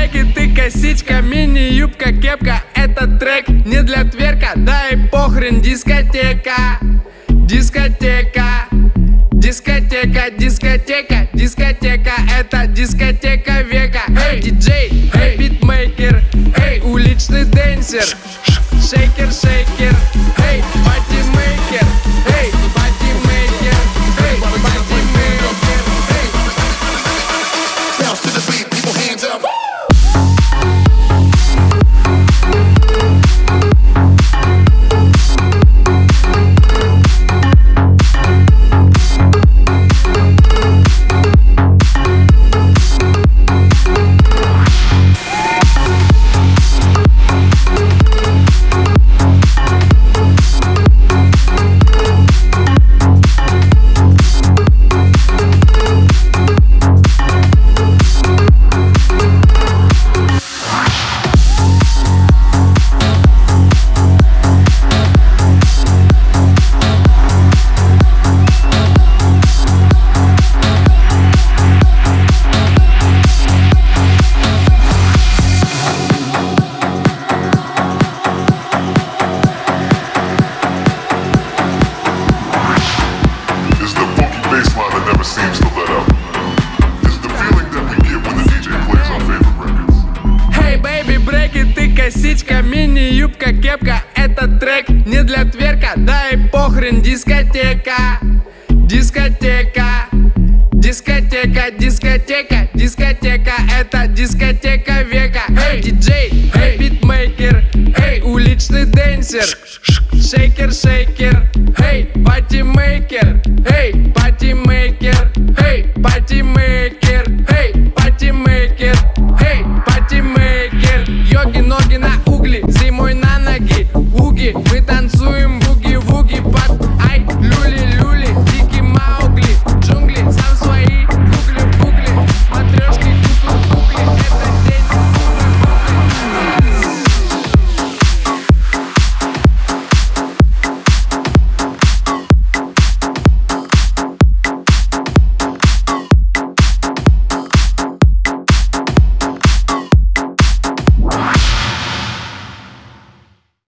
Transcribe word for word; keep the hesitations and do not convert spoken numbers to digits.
брейки, ты косичка, мини-юбка, кепка. Этот трек не для тверка, да и похрен, дискотека. Дискотека, дискотека, дискотека, дискотека. Это дискотека века. Эй, диджей, эй, битмейкер, эй, уличный дэнсер. Шейкер, шейкер, эй, патимейкер, эй, патимейкер, эй, патимейкер, эй. Bounce to the beat, people hands up. Seems to let up. It's the feeling that we get when the ди джей plays our favorite records. Hey baby, брейки, ты косичка, мини-юбка, кепка. Этот трек не для тверка, да и похрен, дискотека. Дискотека, дискотека, дискотека, дискотека. Это дискотека века. Эй, диджей, эй, битмейкер, эй, уличный дэнсер.